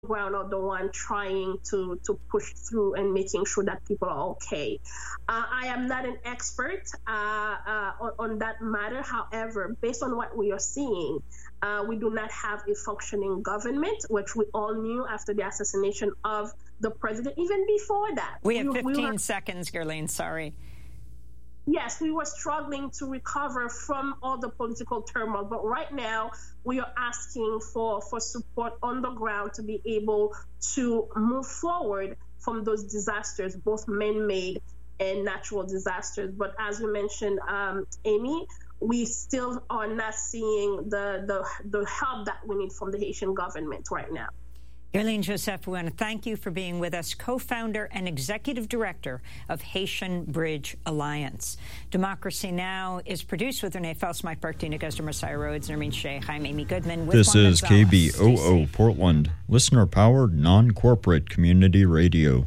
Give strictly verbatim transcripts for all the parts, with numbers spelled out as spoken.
ground are the one trying to, to push through and making sure that people are okay. Uh, I am not an expert uh, uh, on, on that matter. However, based on what we are seeing, uh, we do not have a functioning government, which we all knew after the assassination of the president, even before that. We have we, fifteen we were, seconds, Guerlain, sorry. Yes, we were struggling to recover from all the political turmoil, but right now we are asking for, for support on the ground to be able to move forward from those disasters, both man-made and natural disasters. But as you mentioned, um, Amy, we still are not seeing the, the, the help that we need from the Haitian government right now. Guerlain Joseph, we want to thank you for being with us, co-founder and executive director of Haitian Bridge Alliance. Democracy Now! Is produced with Renee Felsen, Mike Burke, Dina Guzder, Messiah Rhodes, Nermeen Sheikh. I'm Amy Goodman. With this Juan is Gonzalez. K B O O Portland, listener-powered, non-corporate community radio.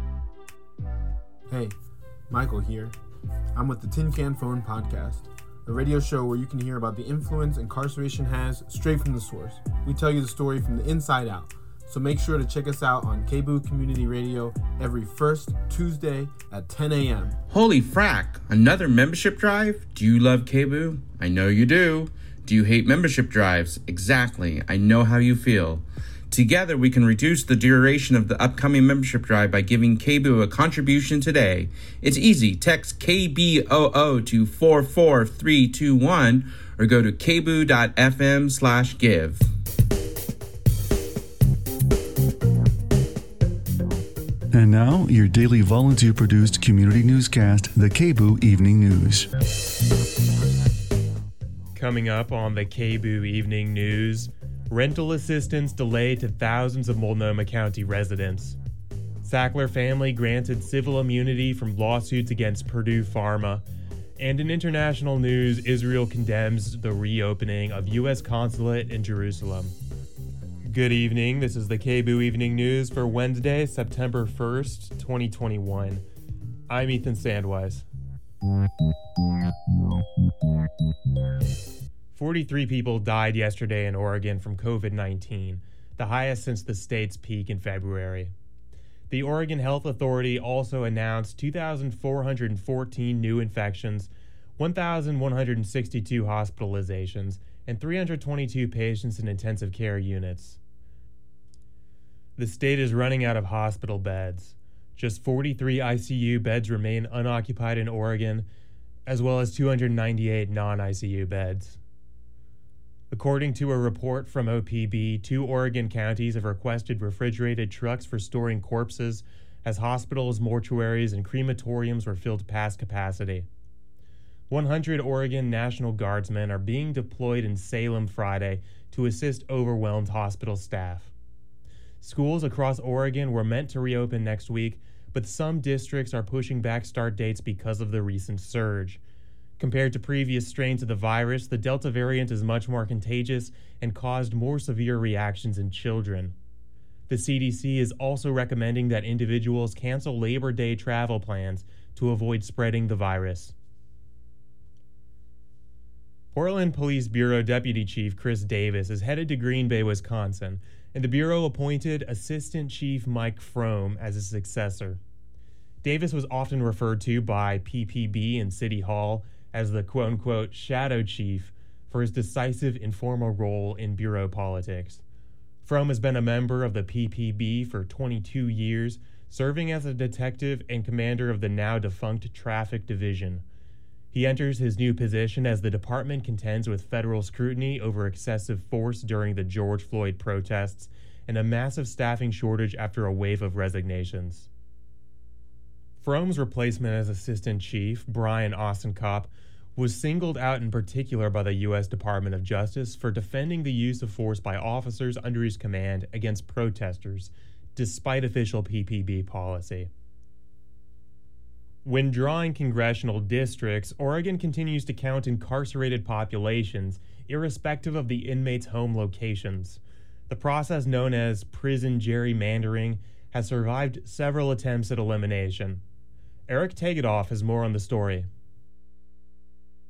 Hey, Michael here. I'm with the Tin Can Phone podcast, a radio show where you can hear about the influence incarceration has straight from the source. We tell you the story from the inside out. So make sure to check us out on K B O O Community Radio every first Tuesday at ten a.m. Holy frack, another membership drive? Do you love K B O O? I know you do. Do you hate membership drives? Exactly, I know how you feel. Together we can reduce the duration of the upcoming membership drive by giving K B O O a contribution today. It's easy, text K B O O to four four three two one or go to kboo.fm slash give. And now, your daily volunteer-produced community newscast, the K B O O Evening News. Coming up on the K B O O Evening News, rental assistance delayed to thousands of Multnomah County residents. Sackler family granted civil immunity from lawsuits against Purdue Pharma. And in international news, Israel condemns the reopening of U S consulate in Jerusalem. Good evening, this is the K B O O Evening News for Wednesday, September first, twenty twenty-one. I'm Ethan Sandwise. forty-three people died yesterday in Oregon from covid nineteen, the highest since the state's peak in February. The Oregon Health Authority also announced two thousand four hundred fourteen new infections, one thousand one hundred sixty-two hospitalizations, and three hundred twenty-two patients in intensive care units. The state is running out of hospital beds. Just forty-three I C U beds remain unoccupied in Oregon, as well as two hundred ninety-eight non-I C U beds. According to a report from O P B, two Oregon counties have requested refrigerated trucks for storing corpses as hospitals, mortuaries, and crematoriums were filled past capacity. one hundred Oregon National Guardsmen are being deployed in Salem Friday to assist overwhelmed hospital staff. Schools across Oregon were meant to reopen next week, but some districts are pushing back start dates because of the recent surge. Compared to previous strains of the virus, the Delta variant is much more contagious and caused more severe reactions in children. The C D C is also recommending that individuals cancel Labor Day travel plans to avoid spreading the virus. Portland Police Bureau Deputy Chief Chris Davis is headed to Green Bay, Wisconsin, and the Bureau appointed Assistant Chief Mike Frome as his successor. Davis was often referred to by P P B and City Hall as the quote-unquote shadow chief for his decisive informal role in Bureau politics. Frome has been a member of the P P B for twenty-two years, serving as a detective and commander of the now-defunct Traffic Division. He enters his new position as the department contends with federal scrutiny over excessive force during the George Floyd protests and a massive staffing shortage after a wave of resignations. Frome's replacement as assistant chief, Brian Ostenkop, was singled out in particular by the U S Department of Justice for defending the use of force by officers under his command against protesters, despite official P P B policy. When drawing congressional districts, Oregon continues to count incarcerated populations, irrespective of the inmates' home locations. The process known as prison gerrymandering has survived several attempts at elimination. Eric Tegedoff has more on the story.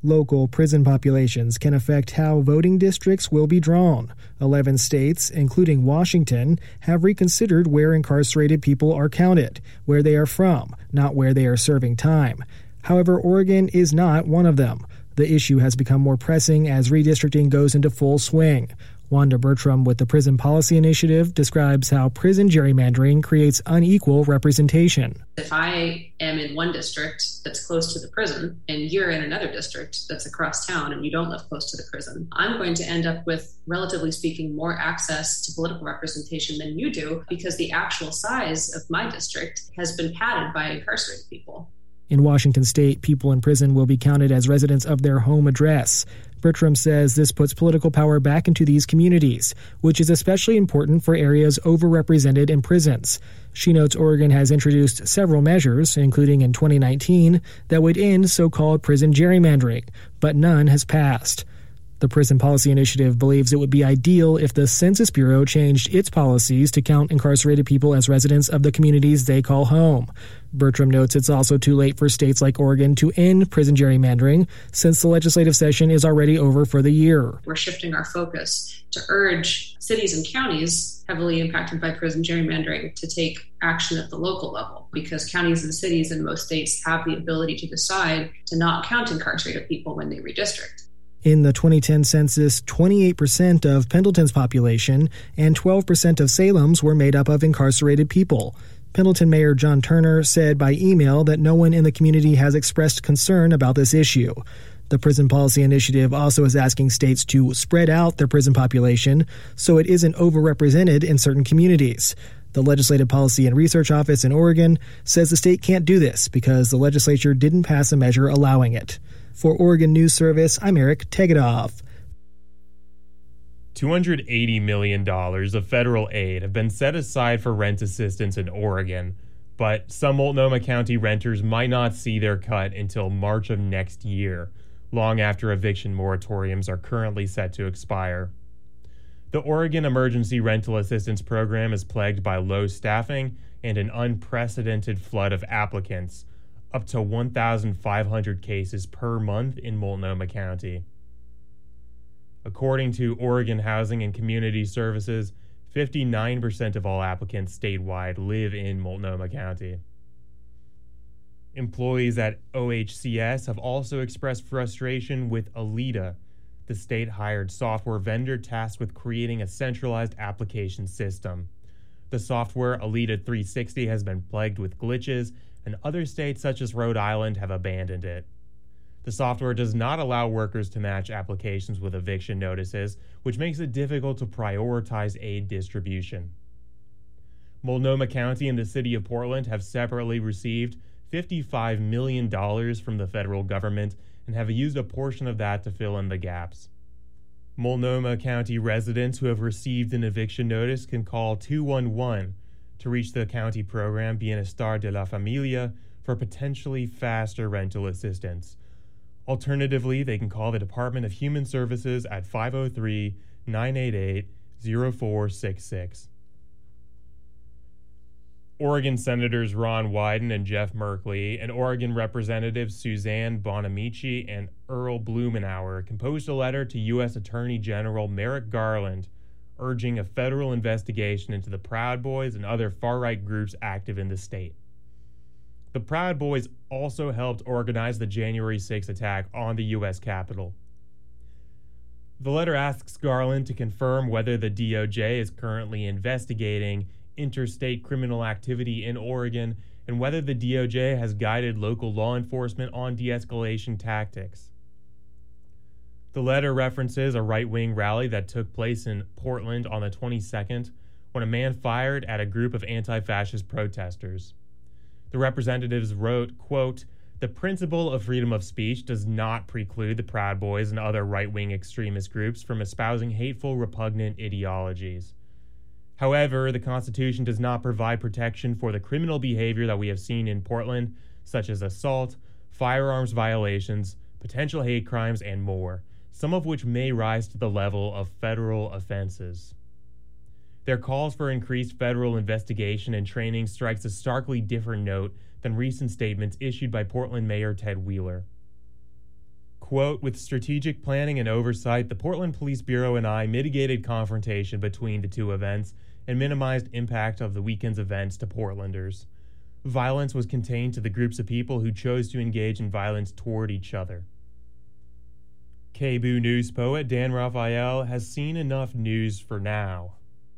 Local prison populations can affect how voting districts will be drawn. Eleven states, including Washington, have reconsidered where incarcerated people are counted, where they are from, not where they are serving time. However, Oregon is not one of them. The issue has become more pressing as redistricting goes into full swing. Wanda Bertram with the Prison Policy Initiative describes how prison gerrymandering creates unequal representation. If I am in one district that's close to the prison and you're in another district that's across town and you don't live close to the prison, I'm going to end up with, relatively speaking, more access to political representation than you do because the actual size of my district has been padded by incarcerated people. In Washington state, people in prison will be counted as residents of their home address. Bertram says this puts political power back into these communities, which is especially important for areas overrepresented in prisons. She notes Oregon has introduced several measures, including in twenty nineteen, that would end so-called prison gerrymandering, but none has passed. The Prison Policy Initiative believes it would be ideal if the Census Bureau changed its policies to count incarcerated people as residents of the communities they call home. Bertram notes it's also too late for states like Oregon to end prison gerrymandering, since the legislative session is already over for the year. We're shifting our focus to urge cities and counties heavily impacted by prison gerrymandering to take action at the local level, because counties and cities in most states have the ability to decide to not count incarcerated people when they redistrict. In the twenty ten census, twenty-eight percent of Pendleton's population and twelve percent of Salem's were made up of incarcerated people. Pendleton Mayor John Turner said by email that no one in the community has expressed concern about this issue. The Prison Policy Initiative also is asking states to spread out their prison population so it isn't overrepresented in certain communities. The Legislative Policy and Research Office in Oregon says the state can't do this because the legislature didn't pass a measure allowing it. For Oregon News Service, I'm Eric Tegedoff. two hundred eighty million dollars of federal aid have been set aside for rent assistance in Oregon, but some Multnomah County renters might not see their cut until March of next year, long after eviction moratoriums are currently set to expire. The Oregon Emergency Rental Assistance Program is plagued by low staffing and an unprecedented flood of applicants, up to one thousand five hundred cases per month in Multnomah County. According to Oregon Housing and Community Services, fifty-nine percent of all applicants statewide live in Multnomah County. Employees at O H C S have also expressed frustration with Alida, the state-hired software vendor tasked with creating a centralized application system. The software, Alida three sixty, has been plagued with glitches, and other states such as Rhode Island have abandoned it. The software does not allow workers to match applications with eviction notices, which makes it difficult to prioritize aid distribution. Multnomah County and the City of Portland have separately received fifty-five million dollars from the federal government and have used a portion of that to fill in the gaps. Multnomah County residents who have received an eviction notice can call two one one to reach the county program Bienestar de la Familia for potentially faster rental assistance. Alternatively, they can call the Department of Human Services at five oh three, nine eight eight, oh four six six. Oregon Senators Ron Wyden and Jeff Merkley and Oregon Representatives Suzanne Bonamici and Earl Blumenauer composed a letter to U S Attorney General Merrick Garland urging a federal investigation into the Proud Boys and other far-right groups active in the state. The Proud Boys also helped organize the January sixth attack on the U S Capitol. The letter asks Garland to confirm whether the D O J is currently investigating interstate criminal activity in Oregon and whether the D O J has guided local law enforcement on de-escalation tactics. The letter references a right-wing rally that took place in Portland on the twenty-second when a man fired at a group of anti-fascist protesters. The representatives wrote, quote, "The principle of freedom of speech does not preclude the Proud Boys and other right-wing extremist groups from espousing hateful, repugnant ideologies. However, the Constitution does not provide protection for the criminal behavior that we have seen in Portland, such as assault, firearms violations, potential hate crimes, and more, some of which may rise to the level of federal offenses. Their calls for increased federal investigation and training strikes a starkly different note than recent statements issued by Portland Mayor Ted Wheeler. quote, with strategic planning and oversight, the Portland Police Bureau and I mitigated confrontation between the two events and minimized impact of the weekend's events to Portlanders. Violence was contained to the groups of people who chose to engage in violence toward each other. K B O O News poet Dan Raphael has seen enough news for now.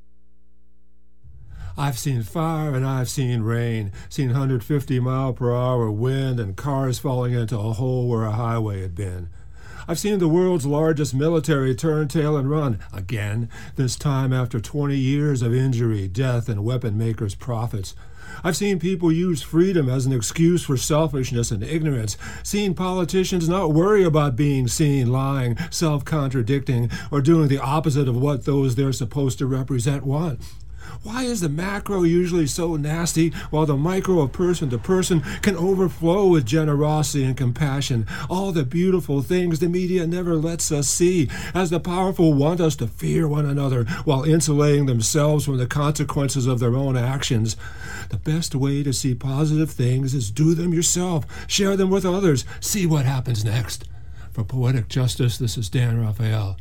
I've seen fire and I've seen rain, seen one hundred fifty mile per hour wind and cars falling into a hole where a highway had been. I've seen the world's largest military turn tail and run, again, this time after twenty years of injury, death, and weapon makers' profits. I've seen people use freedom as an excuse for selfishness and ignorance, seen politicians not worry about being seen lying, self-contradicting, or doing the opposite of what those they're supposed to represent want. Why is the macro usually so nasty while the micro of person to person can overflow with generosity and compassion? All the beautiful things the media never lets us see, as the powerful want us to fear one another while insulating themselves from the consequences of their own actions. The best way to see positive things is do them yourself, share them with others, see what happens next. For Poetic Justice, this is Dan Raphael.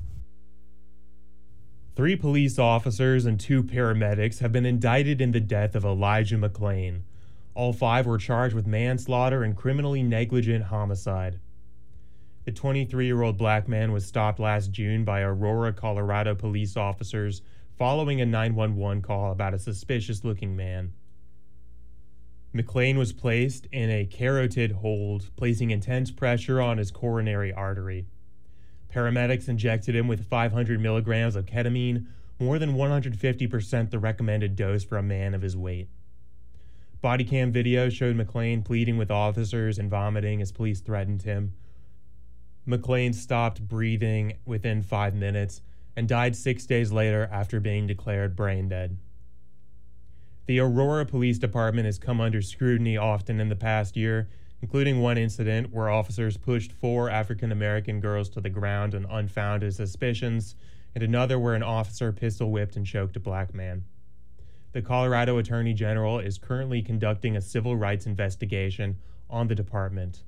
Three police officers and two paramedics have been indicted in the death of Elijah McClain. All five were charged with manslaughter and criminally negligent homicide. The twenty-three-year-old black man was stopped last June by Aurora, Colorado police officers following a nine one one call about a suspicious-looking man. McClain was placed in a carotid hold, placing intense pressure on his coronary artery. Paramedics injected him with five hundred milligrams of ketamine, more than one hundred fifty percent the recommended dose for a man of his weight. Body cam video showed McClain pleading with officers and vomiting as police threatened him. McClain stopped breathing within five minutes and died six days later after being declared brain dead. The Aurora Police Department has come under scrutiny often in the past year, including one incident where officers pushed four African-American girls to the ground on unfounded suspicions, and another where an officer pistol-whipped and choked a black man. The Colorado Attorney General is currently conducting a civil rights investigation on the department.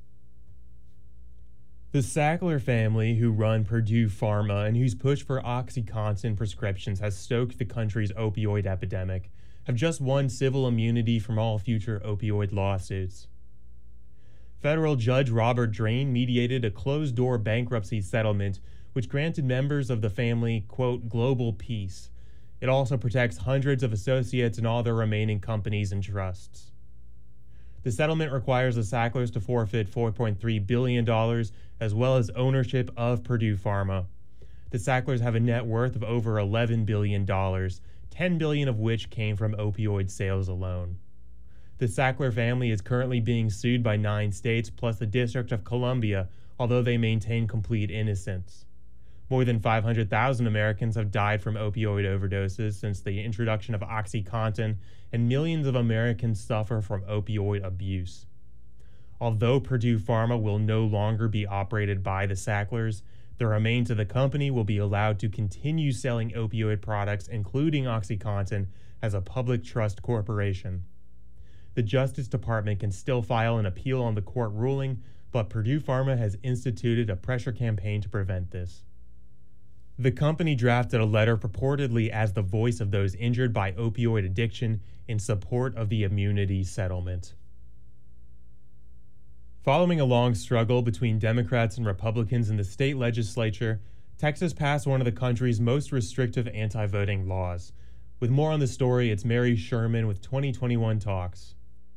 The Sackler family, who run Purdue Pharma and whose push for OxyContin prescriptions has stoked the country's opioid epidemic, have just won civil immunity from all future opioid lawsuits. Federal Judge Robert Drain mediated a closed-door bankruptcy settlement which granted members of the family, quote, global peace. It also protects hundreds of associates and all their remaining companies and trusts. The settlement requires the Sacklers to forfeit four point three billion dollars as well as ownership of Purdue Pharma. The Sacklers have a net worth of over eleven billion dollars, ten billion dollars of which came from opioid sales alone. The Sackler family is currently being sued by nine states plus the District of Columbia, although they maintain complete innocence. More than five hundred thousand Americans have died from opioid overdoses since the introduction of OxyContin, and millions of Americans suffer from opioid abuse. Although Purdue Pharma will no longer be operated by the Sacklers, the remains of the company will be allowed to continue selling opioid products, including OxyContin, as a public trust corporation. The Justice Department can still file an appeal on the court ruling, but Purdue Pharma has instituted a pressure campaign to prevent this. The company drafted a letter purportedly as the voice of those injured by opioid addiction in support of the immunity settlement. Following a long struggle between Democrats and Republicans in the state legislature, Texas passed one of the country's most restrictive anti-voting laws. With more on the story, it's Mary Sherman with twenty twenty-one Talks.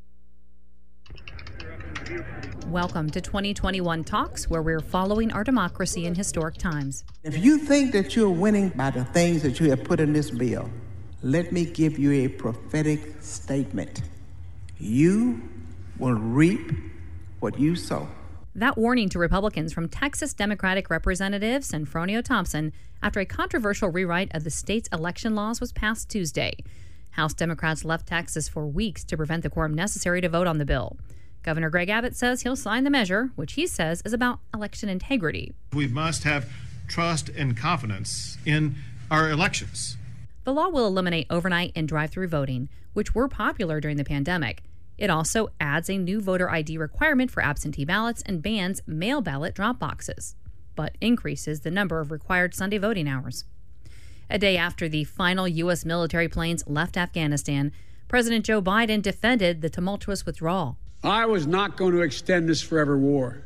Welcome to twenty twenty-one Talks, where we're following our democracy in historic times. If you think that you're winning by the things that you have put in this bill, let me give you a prophetic statement. You will reap what you sow. That warning to Republicans from Texas Democratic Representative Senfronio Thompson after a controversial rewrite of the state's election laws was passed Tuesday. House Democrats left Texas for weeks to prevent the quorum necessary to vote on the bill. Governor Greg Abbott says he'll sign the measure, which he says is about election integrity. We must have trust and confidence in our elections. The law will eliminate overnight and drive-through voting, which were popular during the pandemic. It also adds a new voter I D requirement for absentee ballots and bans mail ballot drop boxes, but increases the number of required Sunday voting hours. A day after the final U S military planes left Afghanistan, President Joe Biden defended the tumultuous withdrawal. I was not going to extend this forever war,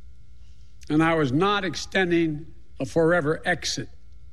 and I was not extending a forever exit.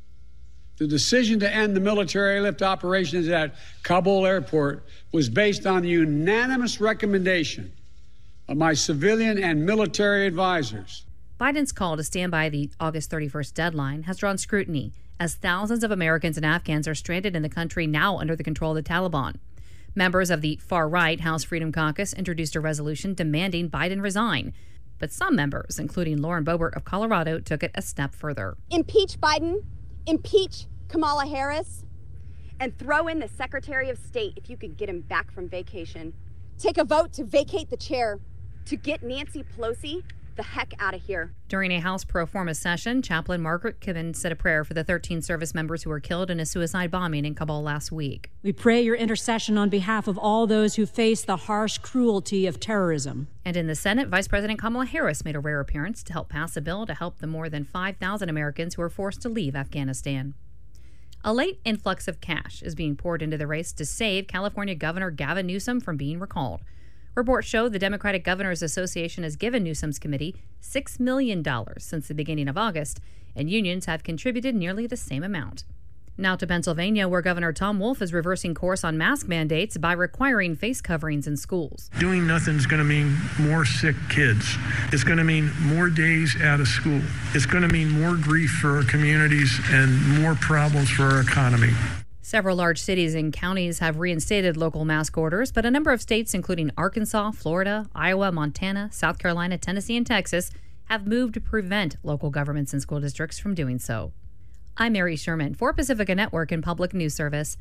The decision to end the military airlift operations at Kabul airport was based on the unanimous recommendation of my civilian and military advisors. Biden's call to stand by the August thirty-first deadline has drawn scrutiny as thousands of Americans and Afghans are stranded in the country now under the control of the Taliban. Members of the far-right House Freedom Caucus introduced a resolution demanding Biden resign. But some members, including Lauren Boebert of Colorado, took it a step further. Impeach Biden, impeach Kamala Harris, and throw in the Secretary of State if you could get him back from vacation. Take a vote to vacate the chair to get Nancy Pelosi the heck out of here. During a House pro forma session, Chaplain Margaret Kibben said a prayer for the thirteen service members who were killed in a suicide bombing in Kabul last week. We pray your intercession on behalf of all those who face the harsh cruelty of terrorism. And in the Senate, Vice President Kamala Harris made a rare appearance to help pass a bill to help the more than five thousand Americans who are forced to leave Afghanistan. A late influx of cash is being poured into the race to save California Governor Gavin Newsom from being recalled. Reports show the Democratic Governors Association has given Newsom's committee six million dollars since the beginning of August, and unions have contributed nearly the same amount. Now to Pennsylvania, where Governor Tom Wolf is reversing course on mask mandates by requiring face coverings in schools. Doing nothing is going to mean more sick kids. It's going to mean more days out of school. It's going to mean more grief for our communities and more problems for our economy. Several large cities and counties have reinstated local mask orders, but a number of states, including Arkansas, Florida, Iowa, Montana, South Carolina, Tennessee, and Texas, have moved to prevent local governments and school districts from doing so. I'm Mary Sherman for Pacifica Network and Public News Service.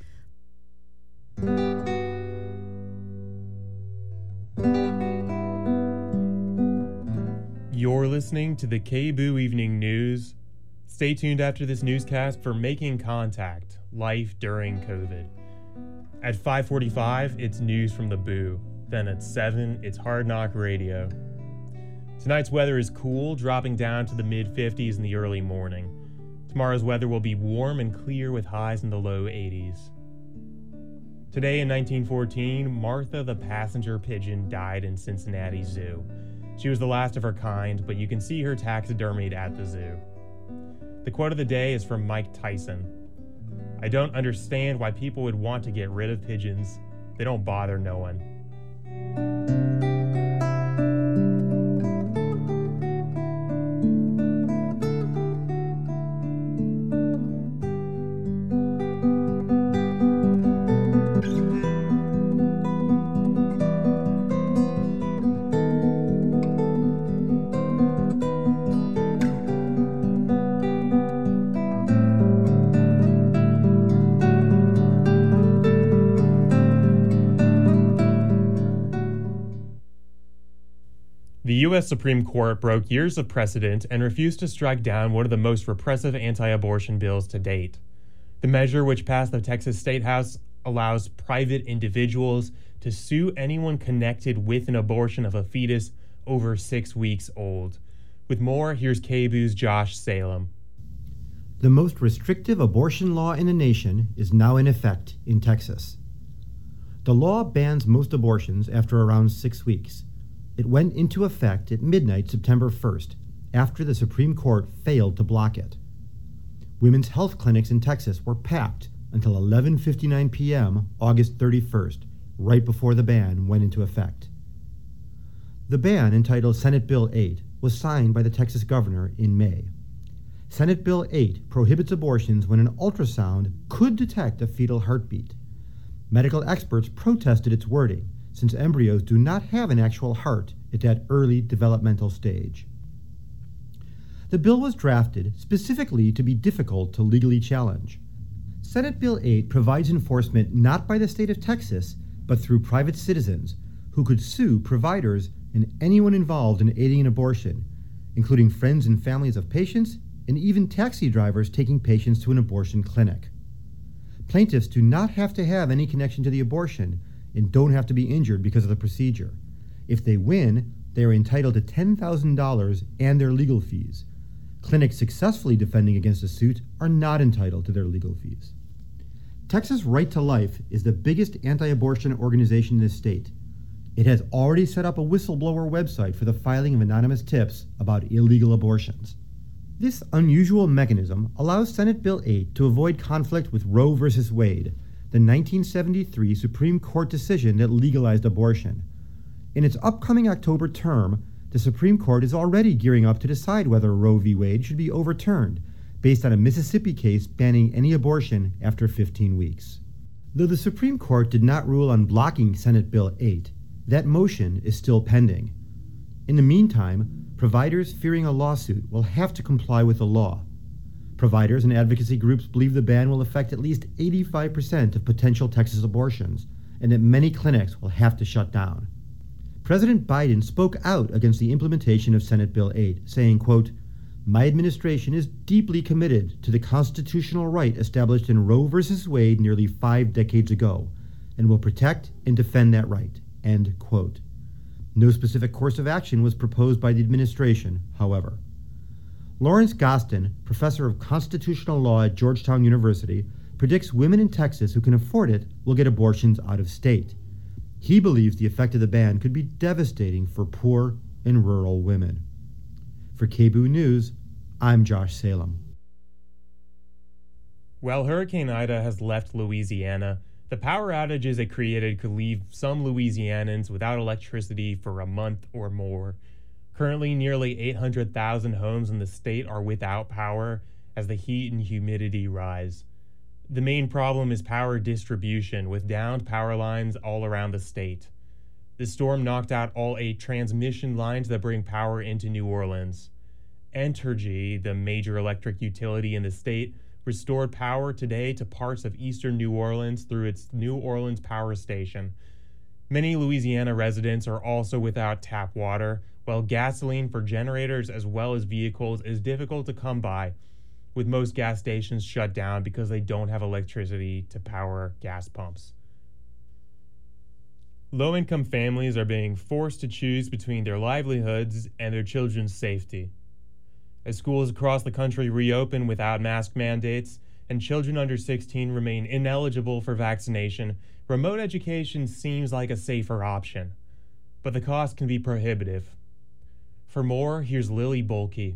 You're listening to the K B O O Evening News. Stay tuned after this newscast for Making Contact, Life During COVID. At five forty-five, it's news from the B O O. Then at seven, it's Hard Knock Radio. Tonight's weather is cool, dropping down to the mid fifties in the early morning. Tomorrow's weather will be warm and clear with highs in the low eighties. Today in nineteen fourteen, Martha the passenger pigeon died in Cincinnati Zoo. She was the last of her kind, but you can see her taxidermied at the zoo. The quote of the day is from Mike Tyson. I don't understand why people would want to get rid of pigeons. They don't bother no one. The U S Supreme Court broke years of precedent and refused to strike down one of the most repressive anti-abortion bills to date. The measure, which passed the Texas State House, allows private individuals to sue anyone connected with an abortion of a fetus over six weeks old. With more, here's K B O O's Josh Salem. The most restrictive abortion law in the nation is now in effect in Texas. The law bans most abortions after around six weeks. It went into effect at midnight September first, after the Supreme Court failed to block it. Women's health clinics in Texas were packed until eleven fifty-nine p.m. August thirty-first, right before the ban went into effect. The ban, entitled Senate Bill eight, was signed by the Texas governor in May. Senate Bill eight prohibits abortions when an ultrasound could detect a fetal heartbeat. Medical experts protested its wording, since embryos do not have an actual heart at that early developmental stage. The bill was drafted specifically to be difficult to legally challenge. Senate Bill eight provides enforcement not by the state of Texas, but through private citizens who could sue providers and anyone involved in aiding an abortion, including friends and families of patients and even taxi drivers taking patients to an abortion clinic. Plaintiffs do not have to have any connection to the abortion, and don't have to be injured because of the procedure. If they win, they are entitled to ten thousand dollars and their legal fees. Clinics successfully defending against a suit are not entitled to their legal fees. Texas Right to Life is the biggest anti-abortion organization in the state. It has already set up a whistleblower website for the filing of anonymous tips about illegal abortions. This unusual mechanism allows Senate Bill eight to avoid conflict with Roe v. Wade, the nineteen seventy-three Supreme Court decision that legalized abortion. In its upcoming October term, the Supreme Court is already gearing up to decide whether Roe v. Wade should be overturned, based on a Mississippi case banning any abortion after fifteen weeks. Though the Supreme Court did not rule on blocking Senate Bill eight, that motion is still pending. In the meantime, providers fearing a lawsuit will have to comply with the law. Providers and advocacy groups believe the ban will affect at least eighty-five percent of potential Texas abortions, and that many clinics will have to shut down. President Biden spoke out against the implementation of Senate Bill eight, saying, quote, "My administration is deeply committed to the constitutional right established in Roe v. Wade nearly five decades ago, and will protect and defend that right," end quote. No specific course of action was proposed by the administration, however. Lawrence Gostin, professor of constitutional law at Georgetown University, predicts women in Texas who can afford it will get abortions out of state. He believes the effect of the ban could be devastating for poor and rural women. For K B O O News, I'm Josh Salem. While Hurricane Ida has left Louisiana, the power outages it created could leave some Louisianans without electricity for a month or more. Currently, nearly eight hundred thousand homes in the state are without power as the heat and humidity rise. The main problem is power distribution, with downed power lines all around the state. The storm knocked out all eight transmission lines that bring power into New Orleans. Entergy, the major electric utility in the state, restored power today to parts of eastern New Orleans through its New Orleans Power Station. Many Louisiana residents are also without tap water, while gasoline for generators as well as vehicles is difficult to come by, with most gas stations shut down because they don't have electricity to power gas pumps. Low-income families are being forced to choose between their livelihoods and their children's safety. As schools across the country reopen without mask mandates and children under sixteen remain ineligible for vaccination, remote education seems like a safer option. But the cost can be prohibitive. For more, here's Lily Bolke.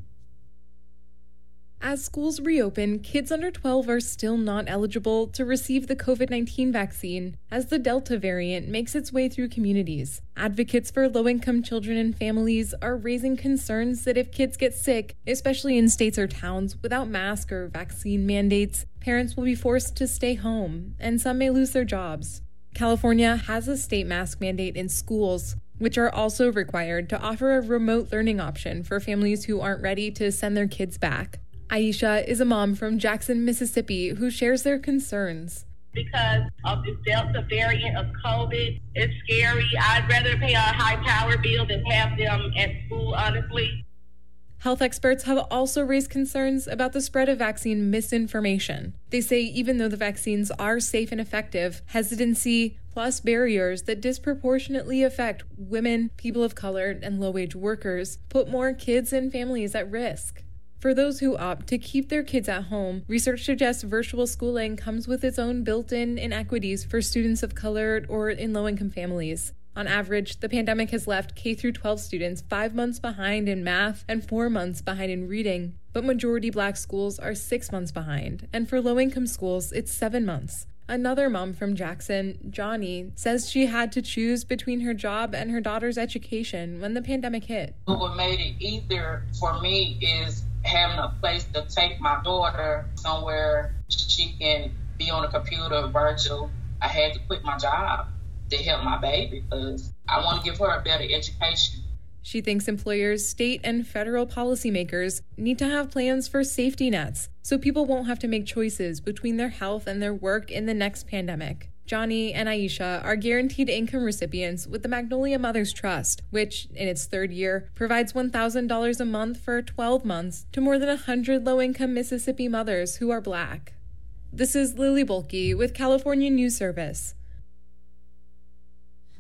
As schools reopen, kids under twelve are still not eligible to receive the COVID nineteen vaccine as the Delta variant makes its way through communities. Advocates for low-income children and families are raising concerns that if kids get sick, especially in states or towns without mask or vaccine mandates, parents will be forced to stay home, and some may lose their jobs. California has a state mask mandate in schools, which are also required to offer a remote learning option for families who aren't ready to send their kids back. Aisha is a mom from Jackson, Mississippi, who shares their concerns. Because of this Delta variant of COVID, it's scary. I'd rather pay a high power bill than have them at school, honestly. Health experts have also raised concerns about the spread of vaccine misinformation. They say even though the vaccines are safe and effective, hesitancy plus barriers that disproportionately affect women, people of color, and low-wage workers put more kids and families at risk. For those who opt to keep their kids at home, research suggests virtual schooling comes with its own built-in inequities for students of color or in low-income families. On average, the pandemic has left K through twelve students five months behind in math and four months behind in reading. But majority Black schools are six months behind, and for low-income schools, it's seven months. Another mom from Jackson, Johnny, says she had to choose between her job and her daughter's education when the pandemic hit. What made it easier for me is having a place to take my daughter somewhere she can be on a computer virtual. I had to quit my job to help my baby because I want to give her a better education. She thinks employers, state, and federal policymakers need to have plans for safety nets so people won't have to make choices between their health and their work in the next pandemic. Johnny and Aisha are guaranteed income recipients with the Magnolia Mothers Trust, which, in its third year, provides one thousand dollars a month for twelve months to more than one hundred low-income Mississippi mothers who are Black. This is Lily Bolke with California News Service.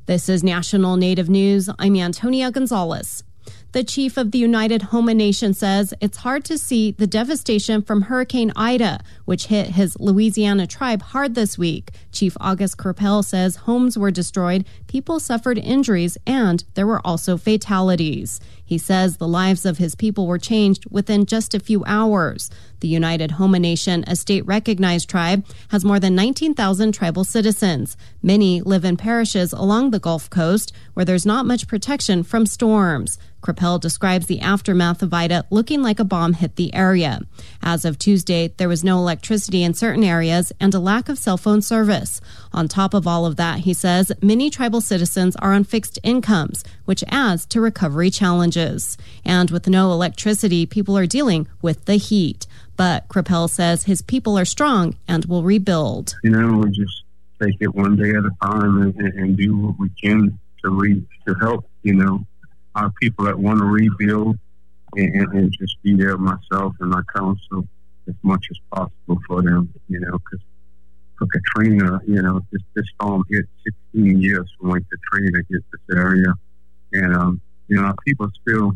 This is National Native News. I'm Antonia Gonzalez. The chief of the United Homa Nation says it's hard to see the devastation from Hurricane Ida, which hit his Louisiana tribe hard this week. Chief August Crepel says homes were destroyed, people suffered injuries, and there were also fatalities. He says the lives of his people were changed within just a few hours. The United Homa Nation, a state-recognized tribe, has more than nineteen thousand tribal citizens. Many live in parishes along the Gulf Coast where there's not much protection from storms. Crepel describes the aftermath of Ida looking like a bomb hit the area. As of Tuesday, there was no electricity in certain areas and a lack of cell phone service. On top of all of that, he says, many tribal citizens are on fixed incomes, which adds to recovery challenges. And with no electricity, people are dealing with the heat. But Crepel says his people are strong and will rebuild. You know, we just take it one day at a time and, and, and do what we can to re, to help, you know, our people that want to rebuild and, and, and just be there myself and my council as much as possible for them, you know, because for Katrina, you know, this, this storm hit sixteen years from when Katrina hit this area. And, um, you know, our people still,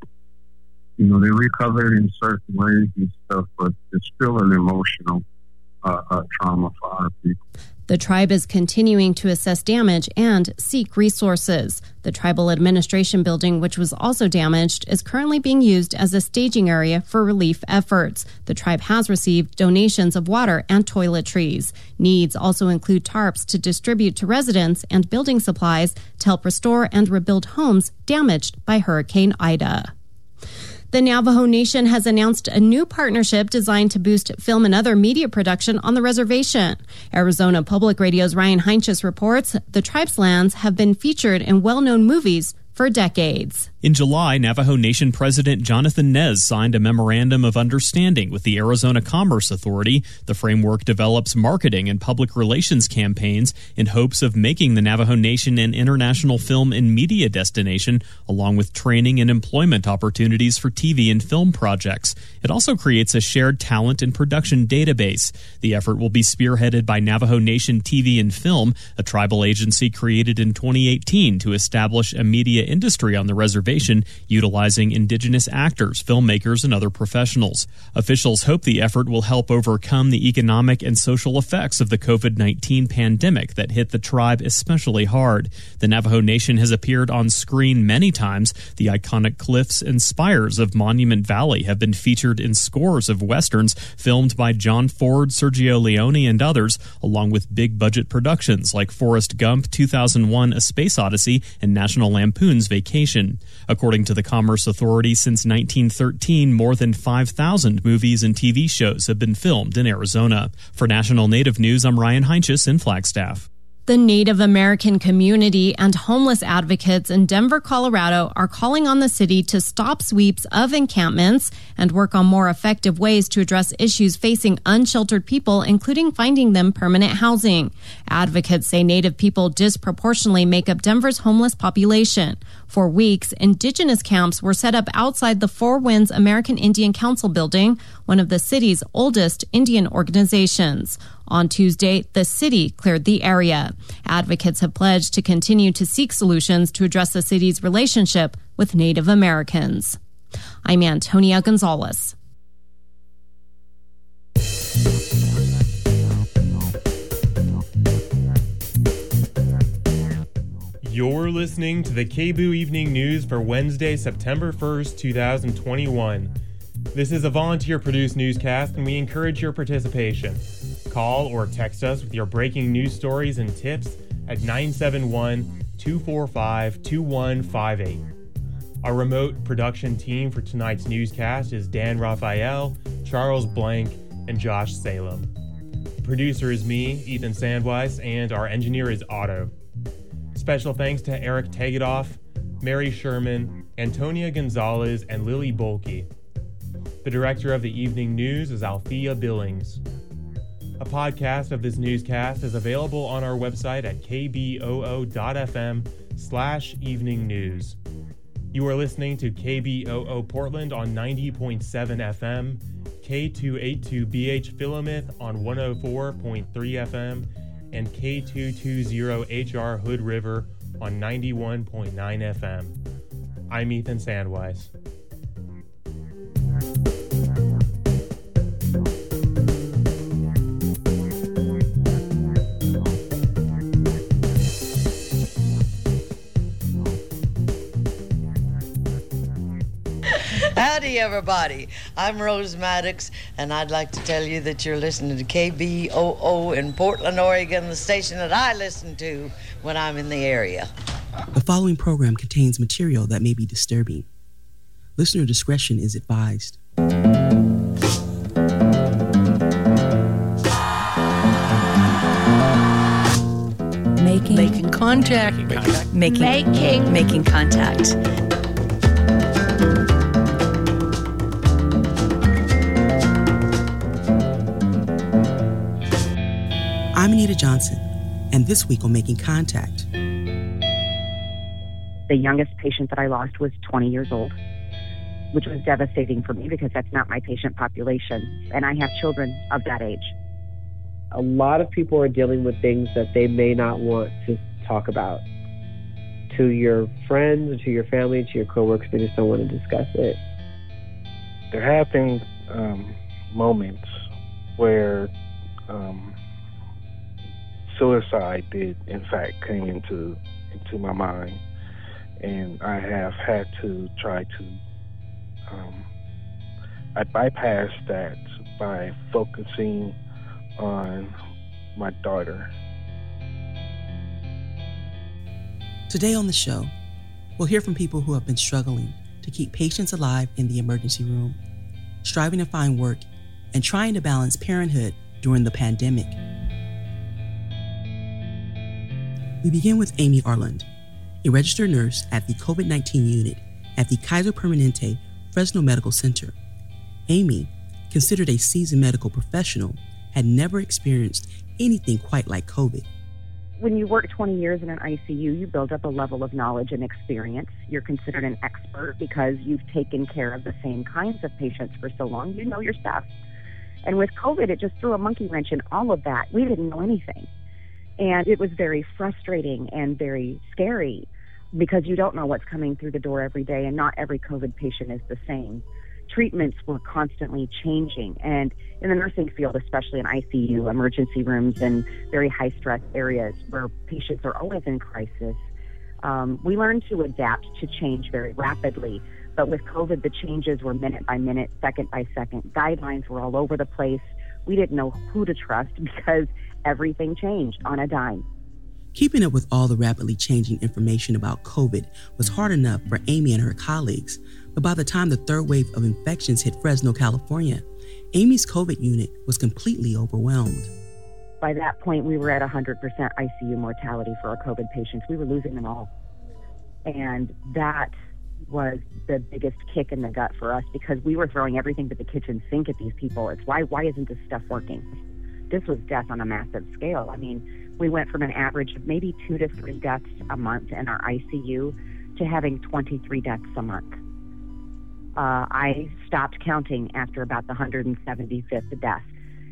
you know, they recovered in certain ways and stuff, but it's still an emotional uh, uh, trauma for our people. The tribe is continuing to assess damage and seek resources. The tribal administration building, which was also damaged, is currently being used as a staging area for relief efforts. The tribe has received donations of water and toiletries. Needs also include tarps to distribute to residents and building supplies to help restore and rebuild homes damaged by Hurricane Ida. The Navajo Nation has announced a new partnership designed to boost film and other media production on the reservation. Arizona Public Radio's Ryan Heinches reports the tribe's lands have been featured in well-known movies for decades. In July, Navajo Nation President Jonathan Nez signed a memorandum of understanding with the Arizona Commerce Authority. The framework develops marketing and public relations campaigns in hopes of making the Navajo Nation an international film and media destination, along with training and employment opportunities for T V and film projects. It also creates a shared talent and production database. The effort will be spearheaded by Navajo Nation T V and Film, a tribal agency created in twenty eighteen to establish a media industry on the reservation, utilizing indigenous actors, filmmakers, and other professionals. Officials hope the effort will help overcome the economic and social effects of the covid nineteen pandemic that hit the tribe especially hard. The Navajo Nation has appeared on screen many times. The iconic cliffs and spires of Monument Valley have been featured in scores of westerns filmed by John Ford, Sergio Leone, and others, along with big-budget productions like Forrest Gump, two thousand one: A Space Odyssey, and National Lampoon's Vacation. According to the Commerce Authority, since nineteen thirteen, more than five thousand movies and T V shows have been filmed in Arizona. For National Native News, I'm Ryan Heinches in Flagstaff. The Native American community and homeless advocates in Denver, Colorado are calling on the city to stop sweeps of encampments and work on more effective ways to address issues facing unsheltered people, including finding them permanent housing. Advocates say Native people disproportionately make up Denver's homeless population. For weeks, indigenous camps were set up outside the Four Winds American Indian Council building, one of the city's oldest Indian organizations. On Tuesday, the city cleared the area. Advocates have pledged to continue to seek solutions to address the city's relationship with Native Americans. I'm Antonia Gonzalez. You're listening to the K B O O Evening News for Wednesday, September first, twenty twenty-one. This is a volunteer-produced newscast, and we encourage your participation. Call or text us with your breaking news stories and tips at nine seven one, two four five, two one five eight. Our remote production team for tonight's newscast is Dan Raphael, Charles Blank, and Josh Salem. The producer is me, Ethan Sandweiss, and our engineer is Otto. Special thanks to Eric Tegedoff, Mary Sherman, Antonia Gonzalez, and Lily Bolke. The director of the evening news is Althea Billings. A podcast of this newscast is available on our website at kboo.fm slash evening news. You are listening to K B O O Portland on ninety point seven F M, K two eighty-two B H Philomath on one oh four point three F M, and K two twenty H R Hood River on ninety-one point nine F M. I'm Ethan Sandwise. Howdy, everybody. I'm Rose Maddox, and I'd like to tell you that you're listening to K B O O in Portland, Oregon, the station that I listen to when I'm in the area. The following program contains material that may be disturbing. Listener discretion is advised. Making, making contact. Making contact. Making, making, making contact. I'm Anita Johnson, and this week on Making Contact. The youngest patient that I lost was twenty years old, which was devastating for me because that's not my patient population, and I have children of that age. A lot of people are dealing with things that they may not want to talk about. To your friends, to your family, to your coworkers, they just don't want to discuss it. There have been um, moments where um, suicide did, in fact, came into into my mind, and I have had to try to. Um, I bypassed that by focusing on my daughter. Today on the show, we'll hear from people who have been struggling to keep patients alive in the emergency room, striving to find work, and trying to balance parenthood during the pandemic. We begin with Amy Arland, a registered nurse at the COVID nineteen unit at the Kaiser Permanente Fresno Medical Center. Amy, considered a seasoned medical professional, had never experienced anything quite like COVID. When you work twenty years in an I C U, you build up a level of knowledge and experience. You're considered an expert because you've taken care of the same kinds of patients for so long. You know your stuff. And with COVID, it just threw a monkey wrench in all of that. We didn't know anything. And it was very frustrating and very scary because you don't know what's coming through the door every day, and not every COVID patient is the same. Treatments were constantly changing, and in the nursing field, especially in I C U, emergency rooms, and very high-stress areas where patients are always in crisis, um, we learned to adapt to change very rapidly. But with COVID, the changes were minute by minute, second by second. Guidelines were all over the place. We didn't know who to trust because everything changed on a dime. Keeping up with all the rapidly changing information about COVID was hard enough for Amy and her colleagues, but by the time the third wave of infections hit Fresno, California, Amy's COVID unit was completely overwhelmed. By that point, we were at one hundred percent I C U mortality for our COVID patients. We were losing them all. And that was the biggest kick in the gut for us because we were throwing everything to the kitchen sink at these people. It's why, why isn't this stuff working? This was death on a massive scale. I mean, we went from an average of maybe two to three deaths a month in our I C U to having twenty-three deaths a month. Uh, I stopped counting after about the one hundred seventy-fifth death.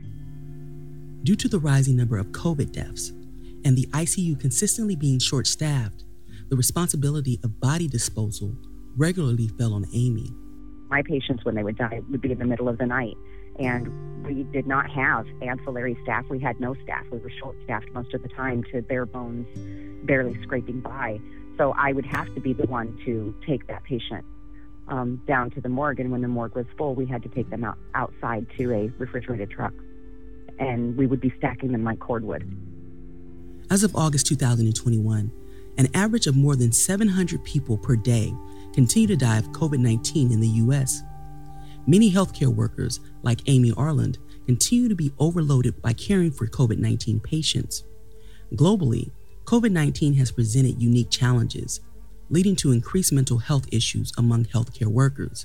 Due to the rising number of COVID deaths and the I C U consistently being short-staffed, the responsibility of body disposal regularly fell on Amy. My patients, when they would die, would be in the middle of the night. And we did not have ancillary staff. We had no staff. We were short-staffed most of the time to bare bones, barely scraping by. So I would have to be the one to take that patient um, down to the morgue. And when the morgue was full, we had to take them out, outside to a refrigerated truck. And we would be stacking them like cordwood. As of August two thousand twenty-one, an average of more than seven hundred people per day continue to die of COVID nineteen in the U S. Many healthcare workers, like Amy Arland, continue to be overloaded by caring for COVID nineteen patients. Globally, COVID nineteen has presented unique challenges, leading to increased mental health issues among healthcare workers.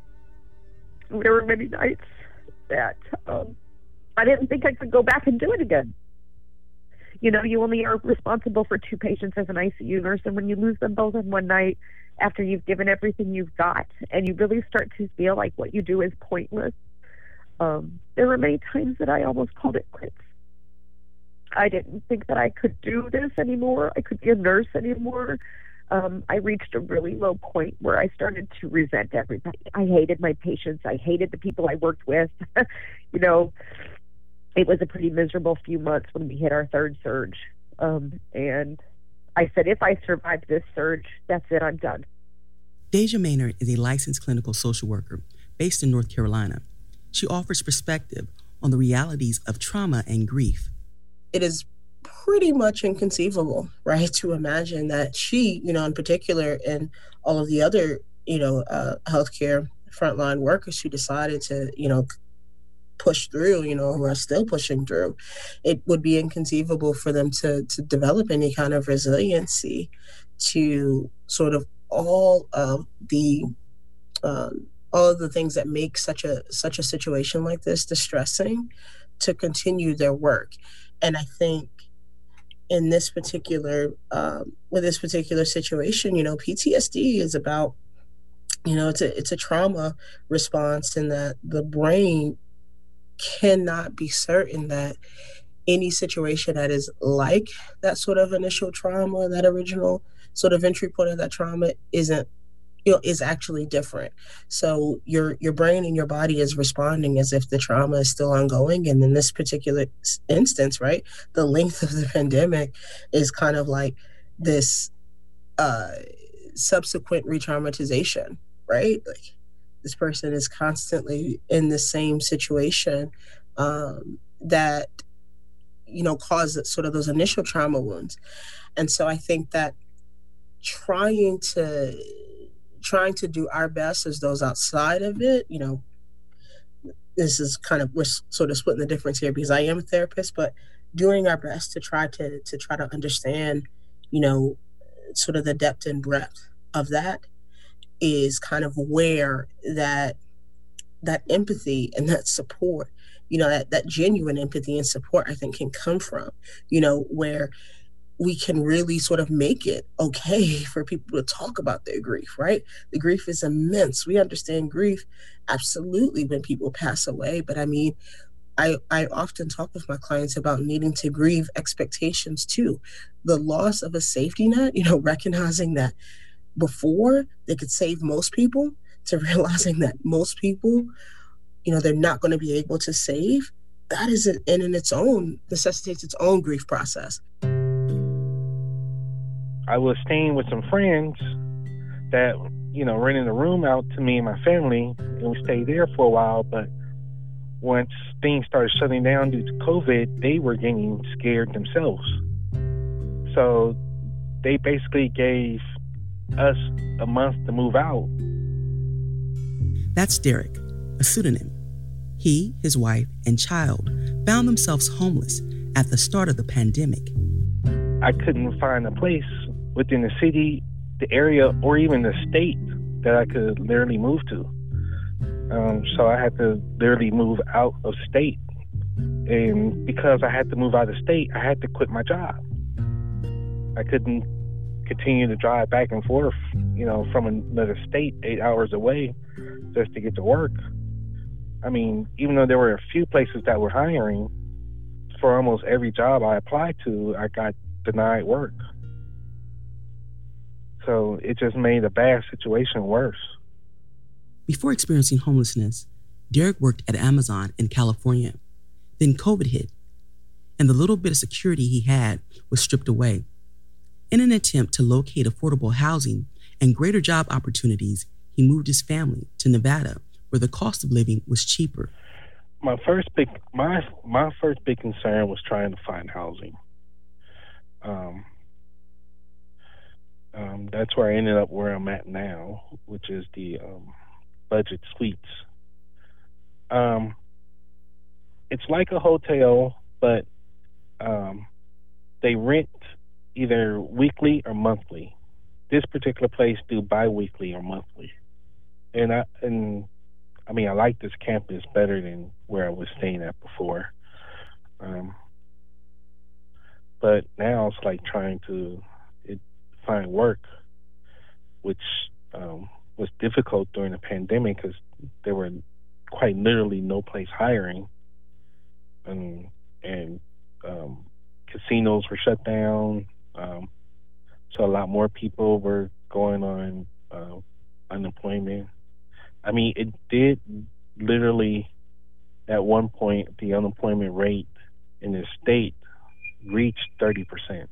There were many nights that um, I didn't think I could go back and do it again. You know, you only are responsible for two patients as an I C U nurse, and when you lose them both in one night, after you've given everything you've got, and you really start to feel like what you do is pointless, um, there were many times that I almost called it quits. I didn't think that I could do this anymore. I could be a nurse anymore. Um, I reached a really low point where I started to resent everybody. I hated my patients. I hated the people I worked with. You know, it was a pretty miserable few months when we hit our third surge. Um, and I said, if I survive this surge, that's it, I'm done. Deja Maynard is a licensed clinical social worker based in North Carolina. She offers perspective on the realities of trauma and grief. It is pretty much inconceivable, right, to imagine that she, you know, in particular, and all of the other, you know, uh, healthcare frontline workers who decided to, you know, push through, you know, who are still pushing through, it would be inconceivable for them to to develop any kind of resiliency to sort of all of the um, all of the things that make such a such a situation like this distressing, to continue their work. And I think in this particular um, with this particular situation, you know, P T S D is about, you know, it's a it's a trauma response, in that the brain cannot be certain that any situation that is like that sort of initial trauma, that original sort of entry point of that trauma, isn't, you know, is actually different. So your your brain and your body is responding as if the trauma is still ongoing. And in this particular instance, right, the length of the pandemic is kind of like this uh, subsequent re-traumatization, right? Like, this person is constantly in the same situation um, that, you know, caused sort of those initial trauma wounds. And so I think that trying to trying to do our best as those outside of it, you know, this is kind of, we're sort of splitting the difference here because I am a therapist, but doing our best to try to to try to understand, you know, sort of the depth and breadth of that is kind of where that that empathy and that support, you know, that, that genuine empathy and support, I think, can come from, you know, where we can really sort of make it okay for people to talk about their grief, right? The grief is immense. We understand grief absolutely when people pass away. But I mean, I, I often talk with my clients about needing to grieve expectations too. The loss of a safety net, you know, recognizing that before they could save most people, to realizing that most people, you know, they're not going to be able to save, that is in, in its own, necessitates its own grief process. I was staying with some friends that, you know, rented a room out to me and my family, and we stayed there for a while. But once things started shutting down due to COVID, they were getting scared themselves. So they basically gave us a month to move out. That's Derek, a pseudonym. He, his wife, and child found themselves homeless at the start of the pandemic. I couldn't find a place within the city, the area, or even the state that I could literally move to. Um, so I had to literally move out of state. And because I had to move out of state, I had to quit my job. I couldn't continue to drive back and forth, you know, from another state eight hours away just to get to work. I mean, even though there were a few places that were hiring, for almost every job I applied to, I got denied work. So it just made a bad situation worse. Before experiencing homelessness, Derek worked at Amazon in California. Then COVID hit, and the little bit of security he had was stripped away. In an attempt to locate affordable housing and greater job opportunities, he moved his family to Nevada, where the cost of living was cheaper. My first big my my first big concern was trying to find housing. Um, um, that's where I ended up where I'm at now, which is the um, budget suites. Um, it's like a hotel, but um, they rent either weekly or monthly. This particular place do bi-weekly or monthly. And I and I mean I like this campus better than where I was staying at before. Um, but now it's like trying to it, find work, which um, was difficult during the pandemic because there were quite literally no place hiring. And and um, casinos were shut down, um, so a lot more people were going on uh, unemployment. I mean, it did literally, at one point, the unemployment rate in the state reached thirty percent.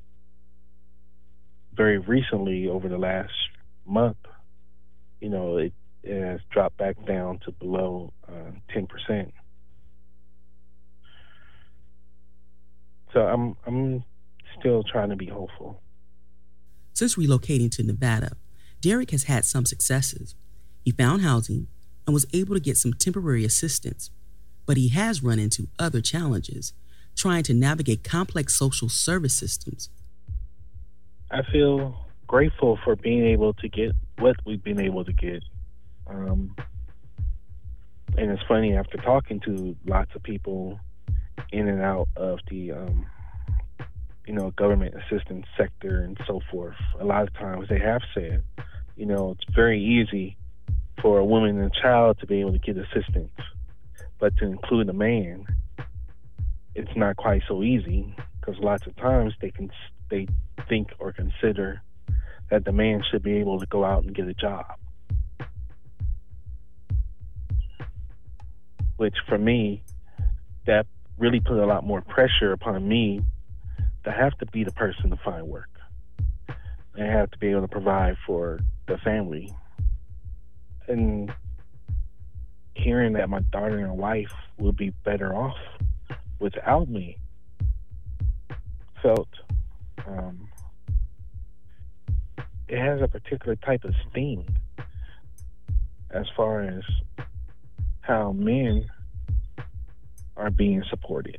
Very recently, over the last month, you know, it, it has dropped back down to below uh, ten percent. So I'm I'm still trying to be hopeful. Since relocating to Nevada, Derek has had some successes. He found housing and was able to get some temporary assistance, but he has run into other challenges, trying to navigate complex social service systems. I feel grateful for being able to get what we've been able to get. Um, and it's funny, after talking to lots of people in and out of the, um, you know, government assistance sector and so forth, a lot of times they have said, you know, it's very easy for a woman and a child to be able to get assistance, but to include a man, it's not quite so easy, because lots of times they can they think or consider that the man should be able to go out and get a job, which for me, that really put a lot more pressure upon me to have to be the person to find work and have to be able to provide for the family. And hearing that my daughter and wife would be better off without me felt um, it has a particular type of sting as far as how men are being supported.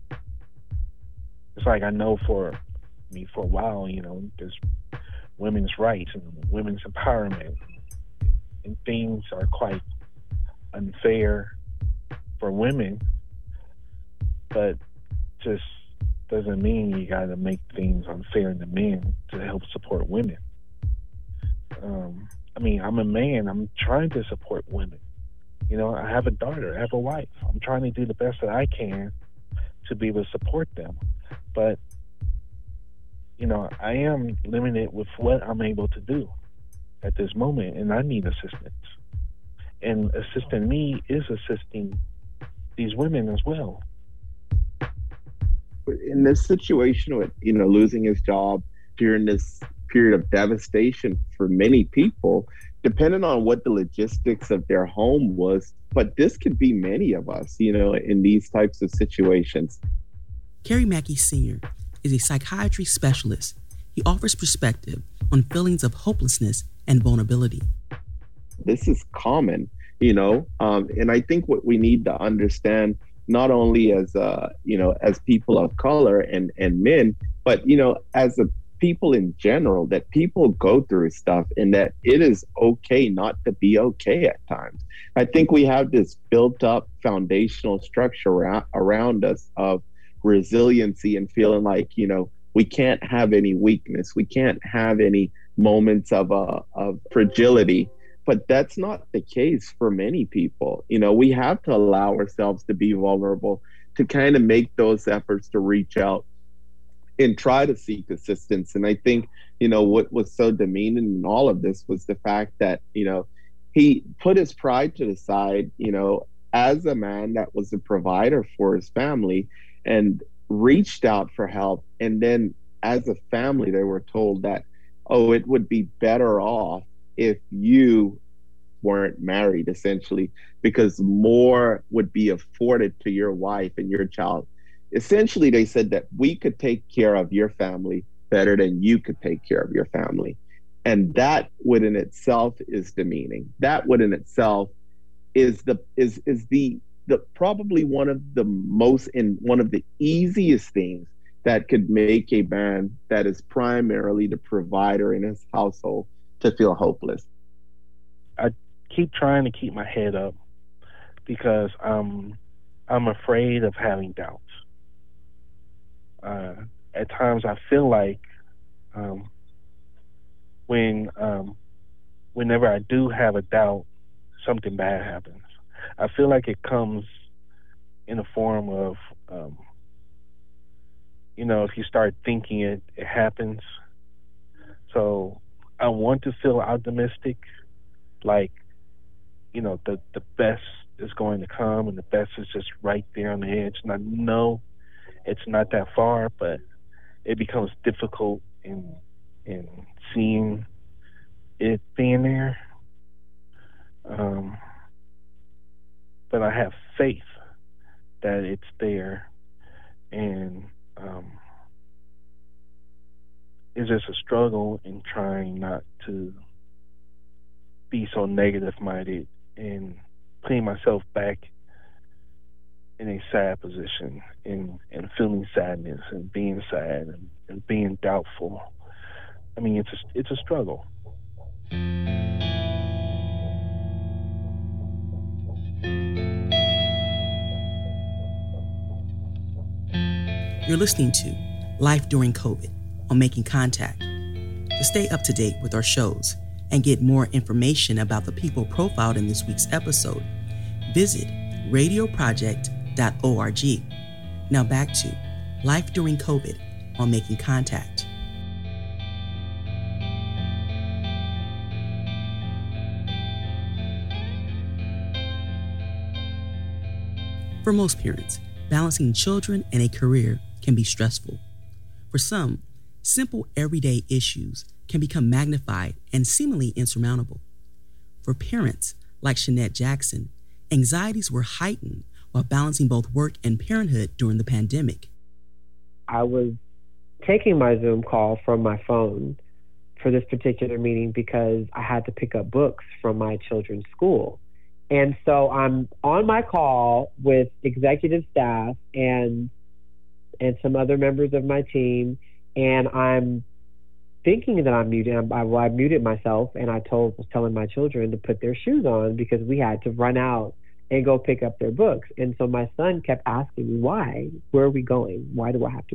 It's like, I know for me for a while, you know, there's women's rights and women's empowerment, and things are quite unfair for women, but just doesn't mean you got to make things unfair to men to help support women. Um, I mean, I'm a man. I'm trying to support women. You know, I have a daughter. I have a wife. I'm trying to do the best that I can to be able to support them. But, you know, I am limited with what I'm able to do at this moment, and I need assistance. And assisting me is assisting these women as well. In this situation with, you know, losing his job during this period of devastation for many people, depending on what the logistics of their home was, but this could be many of us, you know, in these types of situations. Kerry Mackey Senior is a psychiatry specialist. He offers perspective on feelings of hopelessness and vulnerability. This is common, you know, um, and I think what we need to understand, not only as, uh, you know, as people of color and, and men, but, you know, as a people in general, that people go through stuff and that it is okay not to be okay at times. I think we have this built up foundational structure around, around us of resiliency and feeling like, you know, we can't have any weakness. We can't have any moments of, uh, of fragility. But that's not the case for many people. You know, we have to allow ourselves to be vulnerable, to kind of make those efforts to reach out and try to seek assistance. And I think, you know, what was so demeaning in all of this was the fact that, you know, he put his pride to the side, you know, as a man that was a provider for his family, and reached out for help. And then as a family, they were told that, oh, it would be better off if you weren't married, essentially, because more would be afforded to your wife and your child. Essentially, they said that we could take care of your family better than you could take care of your family. And that within itself is demeaning. That within itself is the is is the the probably one of the most and one of the easiest things that could make a man that is primarily the provider in his household to feel hopeless. I keep trying to keep my head up because um, I'm afraid of having doubts. Uh, at times I feel like um, when um, whenever I do have a doubt, something bad happens. I feel like it comes in the form of um, you know, if you start thinking it, it happens. So I want to feel optimistic, like, you know, the, the best is going to come and the best is just right there on the edge. And I know it's not that far, but it becomes difficult in in seeing it being there. Um, but I have faith that it's there, and um, it's just a struggle in trying not to be so negative-minded and putting myself back in a sad position and, and feeling sadness and being sad and, and being doubtful. I mean, it's a, it's a struggle. You're listening to Life During COVID on Making Contact. To stay up to date with our shows and get more information about the people profiled in this week's episode, visit radio project dot org. Now back to Life During COVID on Making Contact. For most parents, balancing children and a career can be stressful. For some, simple everyday issues can become magnified and seemingly insurmountable. For parents like Shanette Jackson, anxieties were heightened while balancing both work and parenthood during the pandemic. I was taking my Zoom call from my phone for this particular meeting because I had to pick up books from my children's school. And so I'm on my call with executive staff and and some other members of my team, and I'm thinking that I'm muted. I, well, I muted myself, and I told was telling my children to put their shoes on because we had to run out and go pick up their books. And so my son kept asking me, why? Where are we going? Why do I have to